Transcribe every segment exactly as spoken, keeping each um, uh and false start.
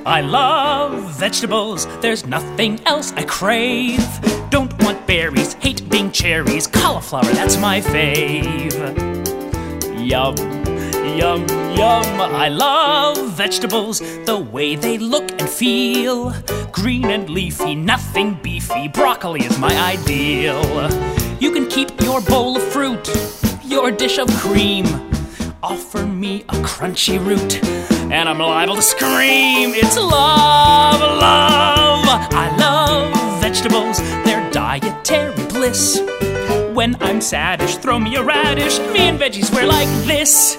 I love vegetables, there's nothing else I crave. Don't want berries, hate being cherries. Cauliflower, that's my fave. Yum, yum, yum. I love vegetables, the way they look and feel. Green and leafy, nothing beefy. Broccoli is my ideal. You can keep your bowl of fruit, your dish of cream. Offer me a crunchy root, and I'm liable to scream. It's love, love. I love vegetables, they're dietary bliss. When I'm saddish, throw me a radish. Me and veggies, we're like this.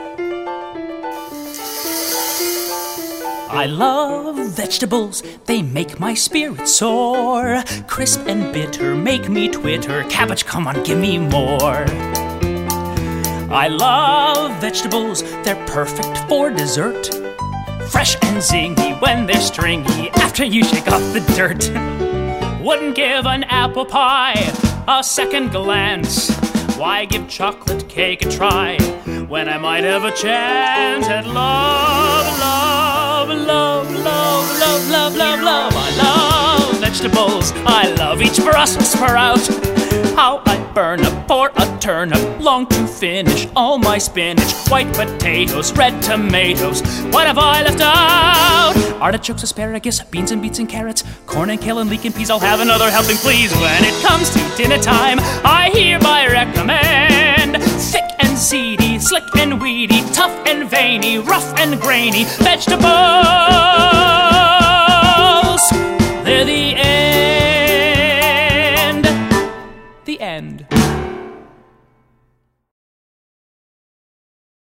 I love vegetables, they make my spirit soar. Crisp and bitter, make me twitter. Cabbage, come on, give me more. I love vegetables, they're perfect for dessert. Fresh and zingy when they're stringy, after you shake off the dirt. Wouldn't give an apple pie a second glance. Why give chocolate cake a try when I might have a chance at love, love, love, love, love, love, love, love. I love vegetables, I love each Brussels sprout. How I burn up for a turnip, long to finish all my spinach. White potatoes, red tomatoes, what have I left out? Artichokes, asparagus, beans and beets and carrots, corn and kale and leek and peas, I'll have another helping please. When it comes to dinner time, I hereby recommend thick and seedy, slick and weedy, tough and veiny, rough and grainy vegetables. They're the end. The end.